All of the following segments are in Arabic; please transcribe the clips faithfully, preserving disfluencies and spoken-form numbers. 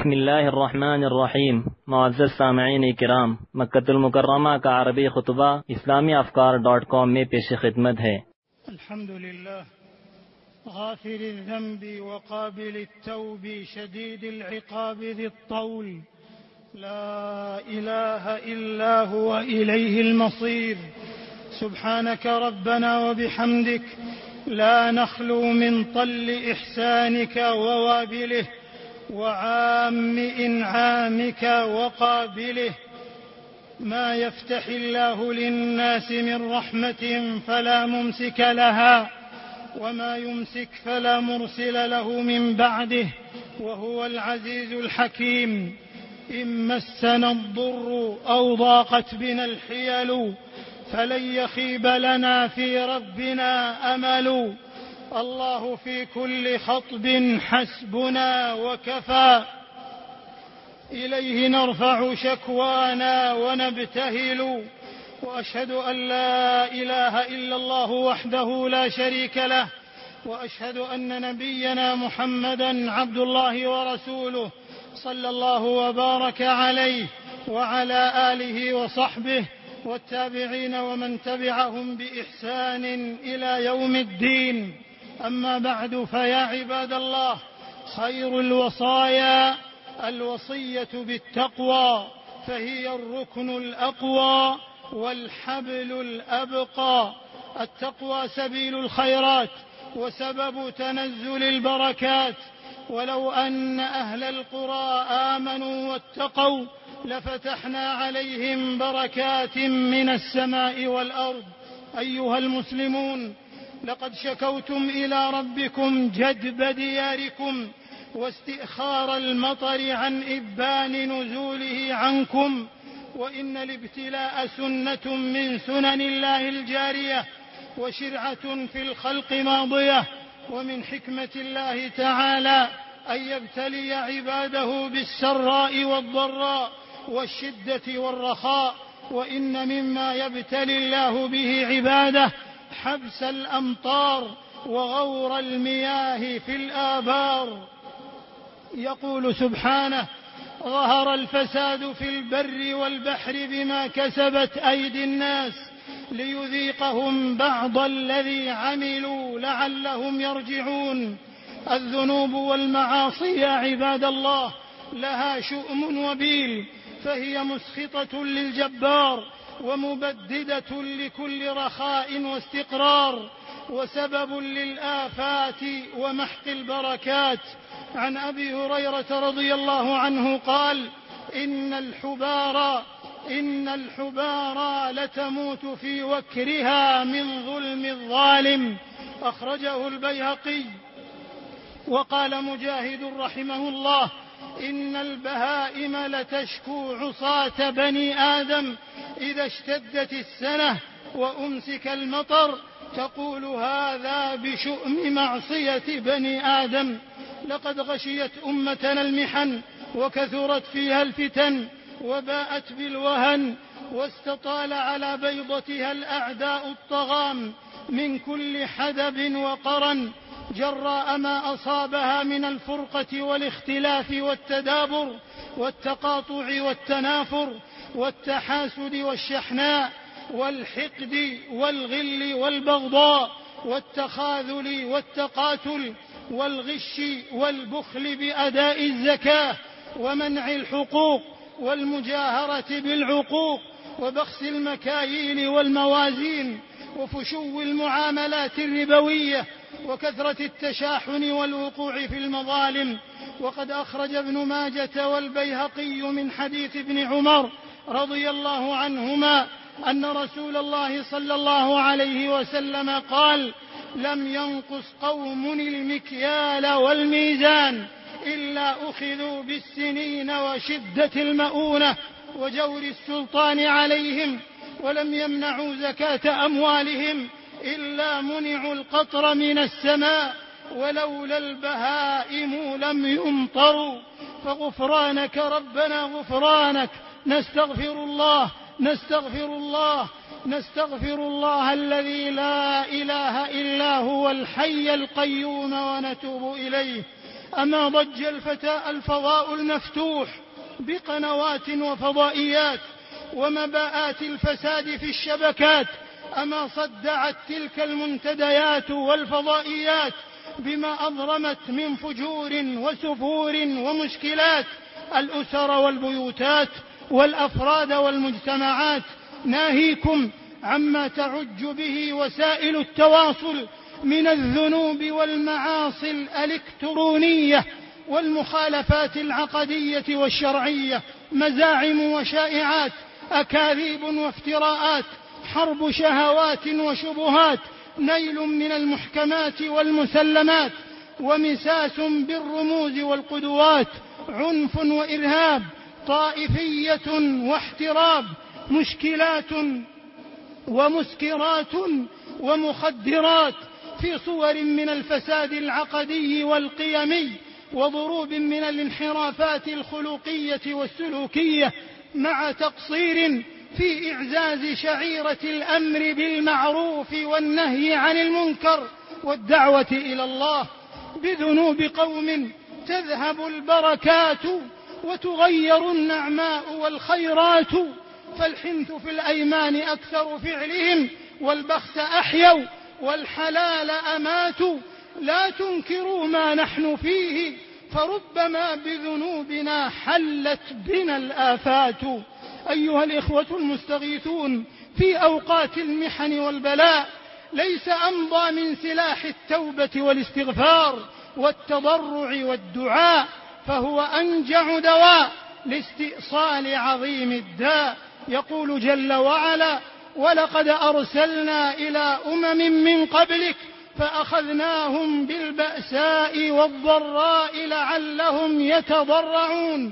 بسم الله الرحمن الرحیم. معزز سامعین کرام، مکۃ المکرمہ کا عربی خطبہ اسلامی افکار ڈاٹ کام میں پیش خدمت ہے۔ الحمد للہ غافر الذنب وقابل التوب شدید العقاب ذي الطول لا إله إلا هو إليه المصير. سبحانك ربنا وبحمدك لا نخلو من طل إحسانك ووابله وعام إنعامك وقابله. ما يفتح الله للناس من رحمة فلا ممسك لها وما يمسك فلا مرسل له من بعده وهو العزيز الحكيم. إن مسنا الضر أو ضاقت بنا الحيل فلن يخيب لنا في ربنا أمل. الله في كل خطب حسبنا وكفى، إليه نرفع شكوانا ونبتهل. وأشهد أن لا إله إلا الله وحده لا شريك له، وأشهد أن نبينا محمدا عبد الله ورسوله صلى الله وبارك عليه وعلى آله وصحبه والتابعين ومن تبعهم بإحسان إلى يوم الدين. أما بعد، فيا عباد الله، خير الوصايا الوصية بالتقوى، فهي الركن الأقوى والحبل الأبقى. التقوى سبيل الخيرات وسبب تنزل البركات. ولو أن أهل القرى آمنوا واتقوا لفتحنا عليهم بركات من السماء والأرض. أيها المسلمون، لقد شكوتم إلى ربكم جدب دياركم واستئخار المطر عن إبان نزوله عنكم، وإن الابتلاء سنة من سنن الله الجارية وشرعة في الخلق ماضية. ومن حكمة الله تعالى أن يبتلي عباده بالسراء والضراء والشدة والرخاء. وإن مما يبتلي الله به عباده حبس الأمطار وغور المياه في الآبار. يقول سبحانه: ظهر الفساد في البر والبحر بما كسبت أيدي الناس ليذيقهم بعض الذي عملوا لعلهم يرجعون. الذنوب والمعاصي يا عباد الله لها شؤم وبيل، فهي مسخطة للجبار ومبددة لكل رخاء واستقرار، وسبب للآفات ومحق البركات. عن أبي هريرة رضي الله عنه قال: إن الحبارى إن الحبارى لتموت في وكرها من ظلم الظالم. أخرجه البيهقي. وقال مجاهد رحمه الله: إن البهائم لتشكو عصاة بني آدم إذا اشتدت السنة وأمسك المطر، تقول هذا بشؤم معصية بني آدم. لقد غشيت أمتنا المحن وكثرت فيها الفتن وباءت بالوهن، واستطال على بيضتها الأعداء الطغام من كل حدب وقرن، جراء ما أصابها من الفرقة والاختلاف والتدابر والتقاطع والتنافر والتحاسد والشحناء والحقد والغل والبغضاء والتخاذل والتقاتل والغش والبخل بأداء الزكاة ومنع الحقوق والمجاهرة بالعقوق وبخس المكاييل والموازين وفشو المعاملات الربوية وكثرة التشاحن والوقوع في المظالم. وقد أخرج ابن ماجة والبيهقي من حديث ابن عمر رضي الله عنهما أن رسول الله صلى الله عليه وسلم قال: لم ينقص قوم المكيال والميزان إلا أخذوا بالسنين وشدة المؤونة وجور السلطان عليهم، ولم يمنعوا زكاة أموالهم إلا منعوا القطر من السماء، ولولا البهائم لم يمطروا. فغفرانك ربنا غفرانك، نستغفر الله نستغفر الله نستغفر الله الذي لا إله إلا هو الحي القيوم ونتوب إليه. أما ضج الفتى الفضاء المفتوح بقنوات وفضائيات ومباءات الفساد في الشبكات، أما صدعت تلك المنتديات والفضائيات بما أضرمت من فجور وسفور ومشكلات الأسر والبيوتات والأفراد والمجتمعات. ناهيكم عما تعج به وسائل التواصل من الذنوب والمعاصي الإلكترونية والمخالفات العقدية والشرعية، مزاعم وشائعات، أكاذيب وافتراءات، حرب شهوات وشبهات، نيل من المحكمات والمسلمات، ومساس بالرموز والقدوات، عنف وإرهاب، طائفية واحتراب، مشكلات ومسكرات ومخدرات في صور من الفساد العقدي والقيمي، وضروب من الانحرافات الخلقية والسلوكية، مع تقصير في إعزاز شعيرة الأمر بالمعروف والنهي عن المنكر والدعوة إلى الله. بذنوب قوم تذهب البركات وتغير النعماء والخيرات، فالحنث في الأيمان أكثر فعلهم، والبخس أحيوا والحلال أماتوا. لا تنكروا ما نحن فيه، فربما بذنوبنا حلت بنا الآفات. أيها الإخوة المستغيثون، في أوقات المحن والبلاء ليس أمضى من سلاح التوبة والاستغفار والتضرع والدعاء، فهو أنجع دواء لاستئصال عظيم الداء. يقول جل وعلا: ولقد أرسلنا إلى أمم من قبلك فأخذناهم بالبأساء والضراء لعلهم يتضرعون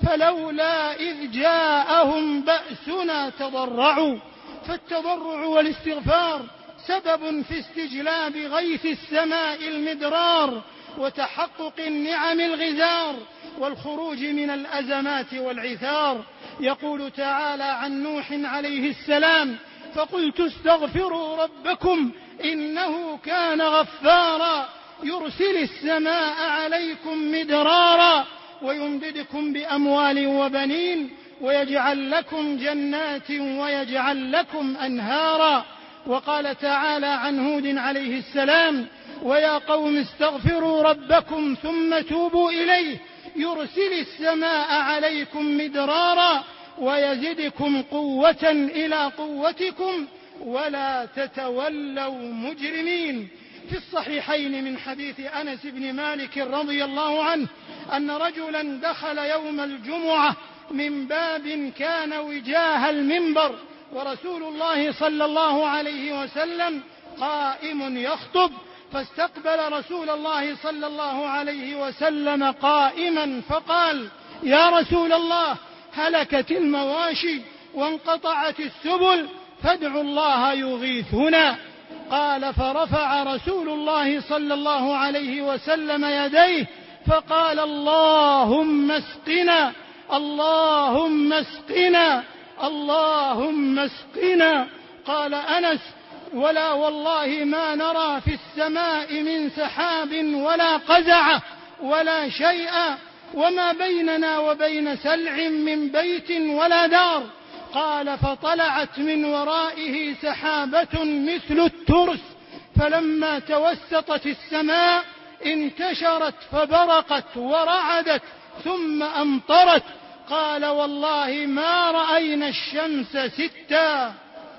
فلولا إذ جاءهم بأسنا تضرعوا. فالتضرع والاستغفار سبب في استجلاب غيث السماء المدرار وتحقق النعم الغزار والخروج من الأزمات والعثار. يقول تعالى عن نوح عليه السلام: فقلت استغفروا ربكم إنه كان غفارا يرسل السماء عليكم مدرارا ويمددكم بأموال وبنين ويجعل لكم جنات ويجعل لكم أنهارا. وقال تعالى عن هود عليه السلام: ويا قوم استغفروا ربكم ثم توبوا إليه يرسل السماء عليكم مدرارا ويزدكم قوة إلى قوتكم ولا تتولوا مجرمين. في الصحيحين من حديث أنس بن مالك رضي الله عنه أن رجلا دخل يوم الجمعة من باب كان وجاه المنبر ورسول الله صلى الله عليه وسلم قائم يخطب، فاستقبل رسول الله صلى الله عليه وسلم قائما فقال: يا رسول الله، هلكت المواشي وانقطعت السبل فادعوا الله يغيثنا. قال: فرفع رسول الله صلى الله عليه وسلم يديه فقال: اللهم اسقنا اللهم اسقنا اللهم اسقنا. قال أنس: ولا والله ما نرى في السماء من سحاب ولا قزعة ولا شيء، وما بيننا وبين سلع من بيت ولا دار. قال: فطلعت من ورائه سحابة مثل الترس، فلما توسطت السماء انتشرت فبرقت ورعدت ثم أمطرت. قال: والله ما رأينا الشمس ستا.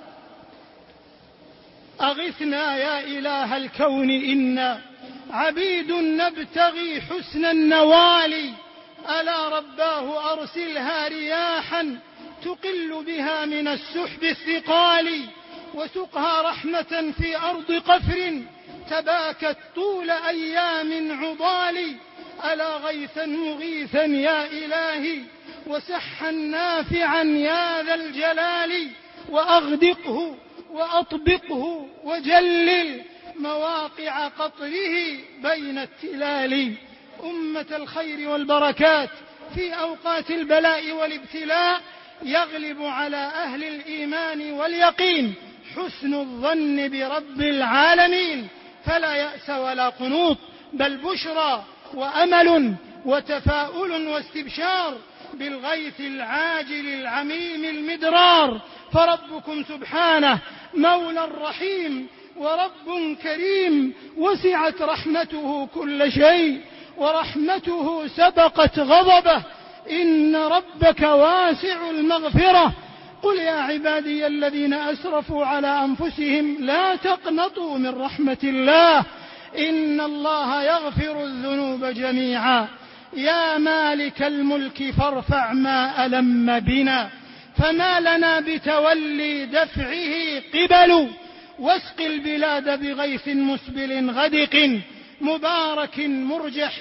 أغثنا يا إله الكون إنا عبيد نبتغي حسن النوال، ألا رباه أرسلها رياحا تقل بها من السحب الثقال، وسقها رحمة في أرض قفر تباكت طول أيام عضال. ألا غيثا مغيثا يا إلهي وسحا نافعا يا ذا الجلال، وأغدقه وأطبقه وجلل مواقع قطره بين التلال. أمة الخير والبركات، في أوقات البلاء والابتلاء يغلب على أهل الإيمان واليقين حسن الظن برب العالمين، فلا يأس ولا قنوط، بل بشرى وأمل وتفاؤل واستبشار بالغيث العاجل العميم المدرار. فربكم سبحانه مولى رحيم ورب كريم، وسعت رحمته كل شيء ورحمته سبقت غضبه، إن ربك واسع المغفرة. قل يا عبادي الذين أسرفوا على أنفسهم لا تقنطوا من رحمة الله، إن الله يغفر الذنوب جميعا. يا مالك الملك فارفع ما ألم بنا، فما لنا بتولي دفعه قبل، واسق البلاد بغيث مسبل غدق، مبارك مرجح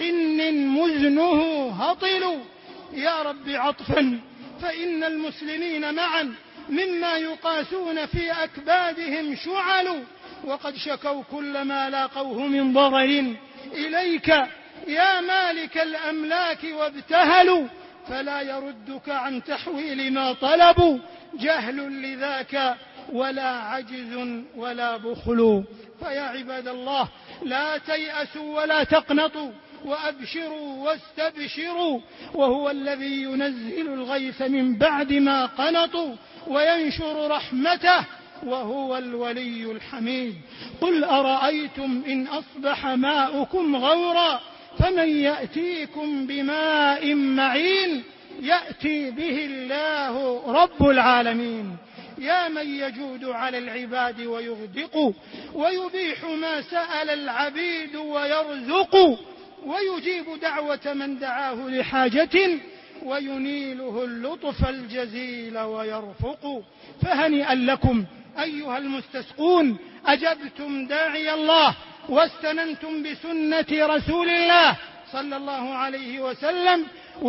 مزنه هطل. يا رب عطفا، فإن المسلمين معا مما يقاسون في أكبادهم شعل، وقد شكوا كل ما لاقوه من ضرر إليك يا مالك الأملاك وابتهلوا، فلا يردك عن تحويل ما طلبوا جهل لذاك ولا عجز ولا بخل. فيا عباد الله لا تيأسوا ولا تقنطوا، وأبشروا واستبشروا، وهو الذي ينزل الغيث من بعد ما قنطوا وينشر رحمته، وهو الولي الحميد. قل أرأيتم إن أصبح ماؤكم غورا فمن يأتيكم بماء معين يأتي به الله رب العالمين. يا من يجود على العباد ويغدق، ويبيح ما سأل العبيد ويرزق، ويجيب دعوة من دعاه لحاجة، وينيله اللطف الجزيل ويرفق. فهنيئا لكم أيها المستسقون، أجبتم داعي الله واستننتم بسنة رسول الله صلى الله عليه وسلم،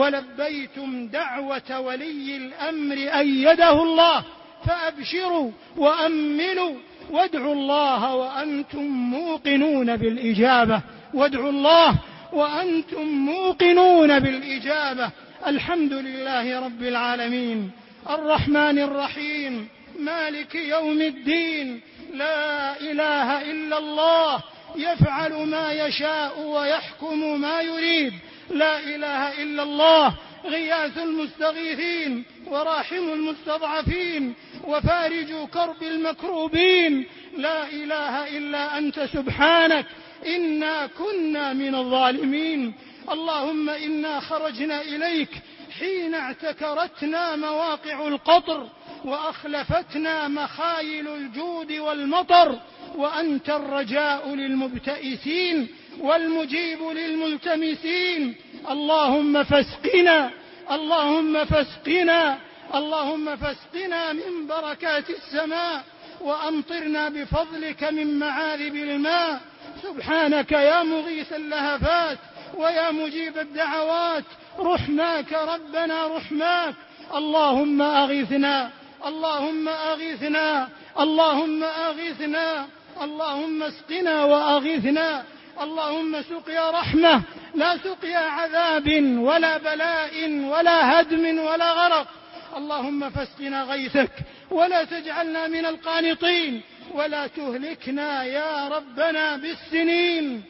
ولبيتم دعوة ولي الأمر أيده الله. فأبشروا وأملوا وادعوا الله وأنتم موقنون بالإجابة، وادعوا الله وأنتم موقنون بالإجابة. الحمد لله رب العالمين الرحمن الرحيم مالك يوم الدين، لا إله إلا الله يفعل ما يشاء ويحكم ما يريد، لا إله إلا الله غياث المستغيثين وراحم المستضعفين وفارج كرب المكروبين، لا إله إلا أنت سبحانك إنا كنا من الظالمين. اللهم إنا خرجنا إليك حين اعتكرتنا مواقع القطر، وأخلفتنا مخايل الجود والمطر، وأنت الرجاء للمبتئسين والمجيب للملتمسين. اللهم فاسقنا اللهم فاسقنا اللهم فاسقنا من بركات السماء، وأمطرنا بفضلك من معارب الماء. سبحانك يا مغيث اللهفات ويا مجيب الدعوات، رحماك ربنا رحماك. اللهم أغثنا اللهم أغثنا اللهم أغثنا اللهم اسقنا وأغثنا. اللهم سقيا رحمة لا سقيا عذاب ولا بلاء ولا هدم ولا غرق. اللهم فاسقنا غيثك ولا تجعلنا من القانطين، ولا تهلكنا يا ربنا بالسنين.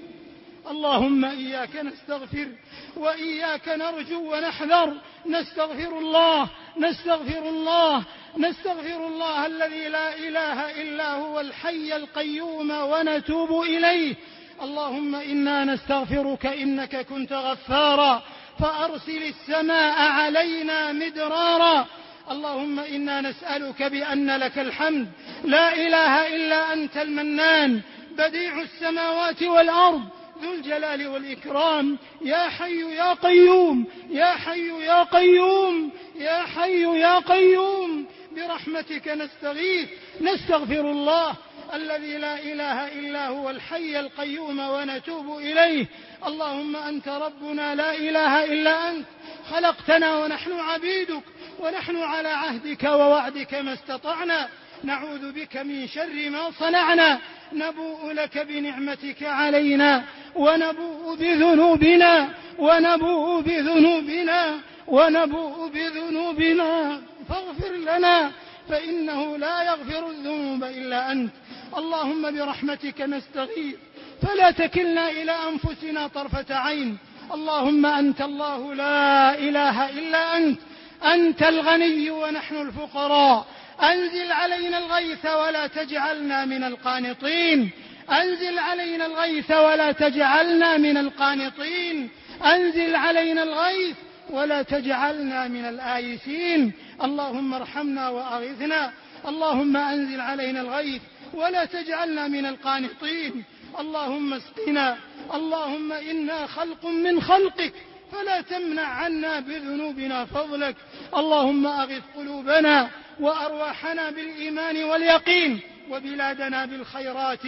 اللهم إياك نستغفر وإياك نرجو ونحذر. نستغفر الله نستغفر الله نستغفر الله الذي لا إله إلا هو الحي القيوم، ونتوب إليه. اللهم إنا نستغفرك إنك كنت غفارا، فأرسل السماء علينا مدرارا. اللهم إنا نسألك بأن لك الحمد، لا إله إلا أنت المنان، بديع السماوات والأرض، ذو الجلال والإكرام. يا حي يا قيوم يا حي يا قيوم يا حي يا قيوم، برحمتك نستغيث. نستغفر الله الذي لا إله إلا هو الحي القيوم، ونتوب إليه. اللهم أنت ربنا لا إله إلا أنت، خلقتنا ونحن عبيدك، ونحن على عهدك ووعدك ما استطعنا. نعوذ بك من شر ما صنعنا، نبوء لك بنعمتك علينا، ونبوء بذنوبنا ونبوء بذنوبنا ونبوء بذنوبنا فاغفر لنا، فإنه لا يغفر الذنوب إلا أنت. اللهم برحمتك نستغيث، فلا تكلنا إلى أنفسنا طرفة عين. اللهم أنت الله لا إله إلا أنت، أنت الغني ونحن الفقراء. أنزل علينا الغيث ولا تجعلنا من القانطين، أنزل علينا الغيث ولا تجعلنا من القانطين، أنزل علينا الغيث ولا تجعلنا من الآيسين. اللهم ارحمنا وأغثنا، اللهم أنزل علينا الغيث ولا تجعلنا من القانطين. اللهم اسقنا، اللهم إنا خلق من خلقك فلا تمنع عنا بذنوبنا فضلك. اللهم أغث قلوبنا وأرواحنا بالإيمان واليقين، وبلادنا بالخيرات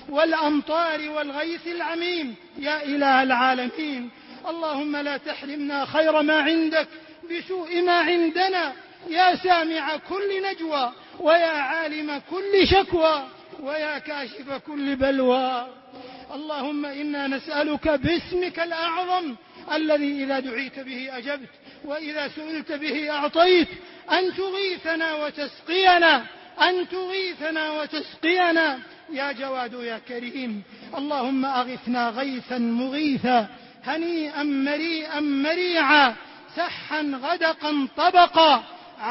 والأمطار والغيث العميم يا إله العالمين. اللهم لا تحرمنا خير ما عندك بسوء ما عندنا، يا سامع كل نجوى، ويا عالم كل شكوى، ويا كاشف كل بلوى. اللهم إنا نسألك باسمك الأعظم الذي إذا دعيت به أجبت وإذا سئلت به أعطيت، أن تغيثنا وتسقينا، أن تغيثنا وتسقينا يا جواد يا كريم. اللهم أغثنا غيثا مغيثا، هنيئا مريئا مريعا، سحا غدقا طبقا،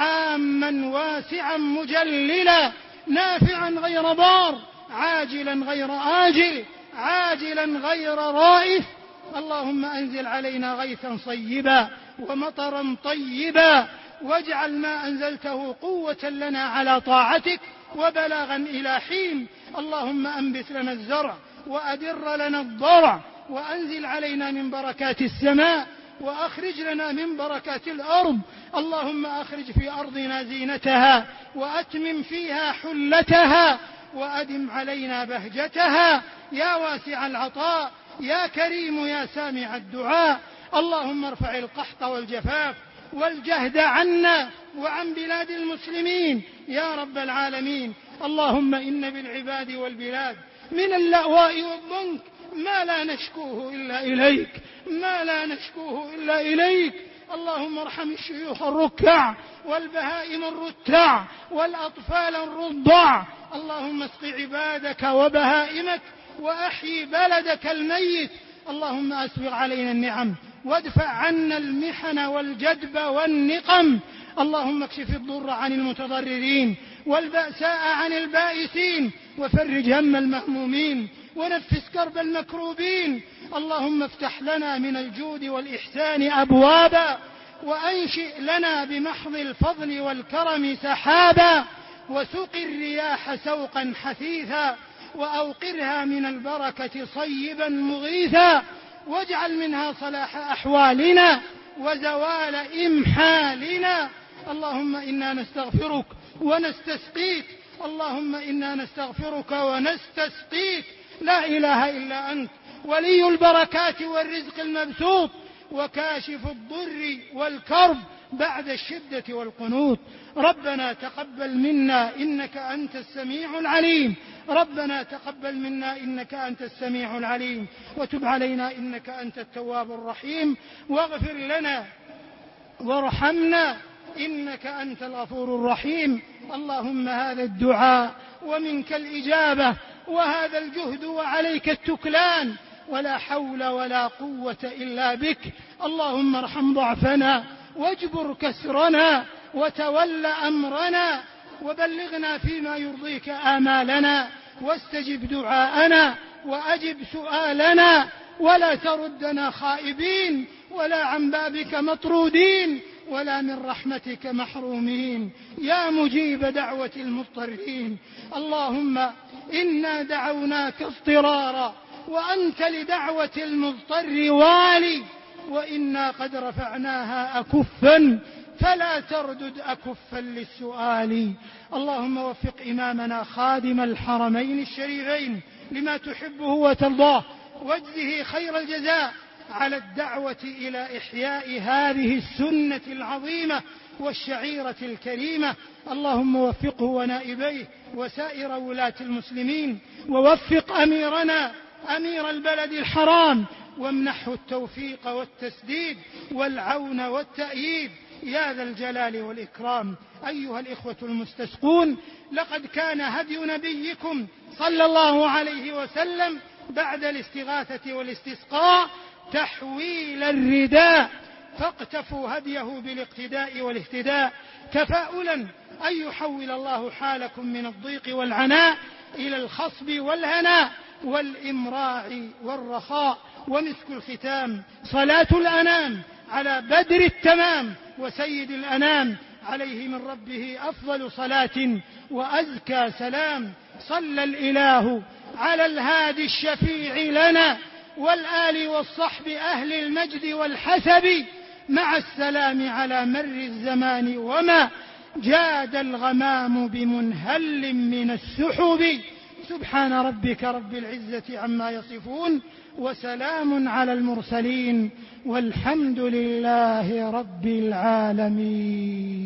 عاما واسعا مجللا، نافعا غير ضار، عاجلا غير آجل، عاجلا غير رائف. اللهم أنزل علينا غيثا صيبا ومطرا طيبا، واجعل ما أنزلته قوة لنا على طاعتك وبلاغا إلى حين. اللهم أنبت لنا الزرع وأدر لنا الضرع، وأنزل علينا من بركات السماء، وأخرج لنا من بركات الأرض. اللهم أخرج في أرضنا زينتها، وأتمم فيها حلتها، وأدم علينا بهجتها يا واسع العطاء، يا كريم يا سامع الدعاء. اللهم ارفع القحط والجفاف والجهد عنا وعن بلاد المسلمين يا رب العالمين. اللهم إن بالعباد والبلاد من اللأواء والضنك ما لا نشكوه إلا إليك، ما لا نشكوه إلا إليك. اللهم ارحم الشيوخ الركع والبهائم الرتع والأطفال الرضع. اللهم اسق عبادك وبهائمك وأحيي بلدك الميت. اللهم أسبغ علينا النعم وادفع عنا المحن والجدب والنقم. اللهم اكشف الضر عن المتضررين والبأساء عن البائسين، وفرج هم المهمومين ونفس كرب المكروبين. اللهم افتح لنا من الجود والإحسان أبوابا، وأنشئ لنا بمحض الفضل والكرم سحابا، وسق الرياح سوقا حثيثا، وأوقرها من البركة صيبا مغيثا، واجعل منها صلاح أحوالنا وزوال إمحالنا. اللهم إنا نستغفرك ونستسقيك، اللهم إنا نستغفرك ونستسقيك، لا إله إلا أنت، ولي البركات والرزق المبسوط، وكاشف الضر والكرب بعد الشدة والقنوط. ربنا تقبل منا إنك أنت السميع العليم، ربنا تقبل منا إنك أنت السميع العليم، وتب علينا إنك أنت التواب الرحيم، واغفر لنا وارحمنا إنك أنت الغفور الرحيم. اللهم هذا الدعاء ومنك الإجابة، وهذا الجهد وعليك التكلان، ولا حول ولا قوة إلا بك. اللهم ارحم ضعفنا واجبر كسرنا وتول أمرنا، وبلغنا فيما يرضيك آمالنا، واستجب دعاءنا وأجب سؤالنا، ولا تردنا خائبين، ولا عن بابك مطرودين، ولا من رحمتك محرومين، يا مجيب دعوة المضطرين. اللهم إنا دعوناك اضطرارا، وأنت لدعوة المضطر والي، وإنا قد رفعناها أكفا فلا تردد أكفا للسؤال. اللهم وفق إمامنا خادم الحرمين الشريفين لما تحبه وترضاه، واجزه خير الجزاء على الدعوة إلى إحياء هذه السنة العظيمة والشعيرة الكريمة. اللهم وفقه ونائبيه وسائر ولاة المسلمين، ووفق أميرنا أمير البلد الحرام، وامنحه التوفيق والتسديد والعون والتأييد يا ذا الجلال والإكرام. أيها الإخوة المستسقون، لقد كان هدي نبيكم صلى الله عليه وسلم بعد الاستغاثة والاستسقاء تحويل الرداء، فاقتفوا هديه بالاقتداء والاهتداء، تفاؤلا أن يحول الله حالكم من الضيق والعناء إلى الخصب والهناء والإمراع والرخاء. ومسك الختام صلاة الأنام على بدر التمام وسيد الأنام، عليه من ربه أفضل صلاة وأزكى سلام. صلى الإله على الهادي الشفيع لنا والآل والصحب أهل المجد والحسب، مع السلام على مر الزمان وما جاد الغمام بمنهل من السحب. سبحان ربك رب العزة عما يصفون وسلام على المرسلين والحمد لله رب العالمين.